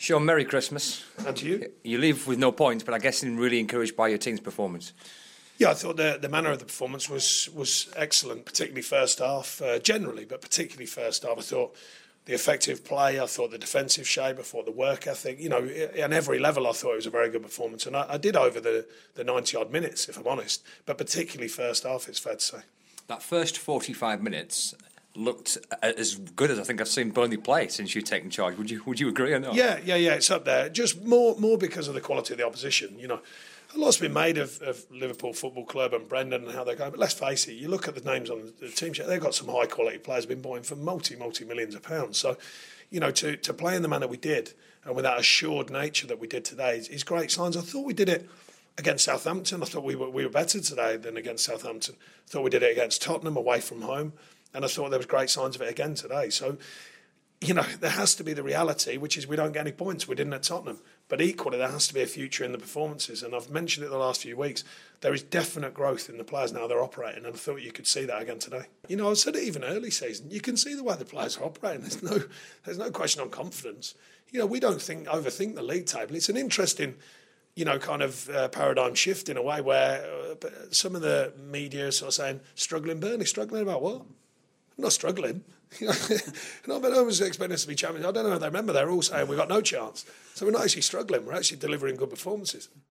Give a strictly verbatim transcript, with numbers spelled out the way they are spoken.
Sean, Merry Christmas. And to you. You leave with no points, but I guess you're really encouraged by your team's performance. Yeah, I thought the the manner of the performance was was excellent, particularly first half, uh, generally, but particularly first half. I thought the effective play, I thought the defensive shape, I thought the work ethic, you know, on every level I thought it was a very good performance. And I, I did over the, the ninety-odd minutes, if I'm honest, but particularly first half, it's fair to say. That first forty-five minutes looked as good as I think I've seen Burnley play since you've taken charge. Would you would you agree or not? Yeah, yeah, yeah, it's up there. Just more more because of the quality of the opposition, you know. A lot's been made of, of Liverpool Football Club and Brendan and how they go, but let's face it, you look at the names on the team sheet, they've got some high quality players been buying for multi, multi millions of pounds. So, you know, to, to play in the manner we did and with that assured nature that we did today is, is great signs. I thought we did it against Southampton. I thought we were, we were better today than against Southampton. I thought we did it against Tottenham away from home. And I thought there was great signs of it again today. So, you know, there has to be the reality, which is we don't get any points. We didn't at Tottenham. But equally, there has to be a future in the performances. And I've mentioned it the last few weeks. There is definite growth in the players now they're operating. And I thought you could see that again today. You know, I said it even early season. You can see the way the players are operating. There's no, there's no question on confidence. You know, we don't think overthink the league table. It's an interesting, you know, kind of uh, paradigm shift in a way where uh, some of the media are sort of saying, struggling Burnley. Struggling about what? I'm not struggling. You know, no, but I was expecting us to be champions. I don't know if they remember. They're all saying we've got no chance. So we're not actually struggling. We're actually delivering good performances.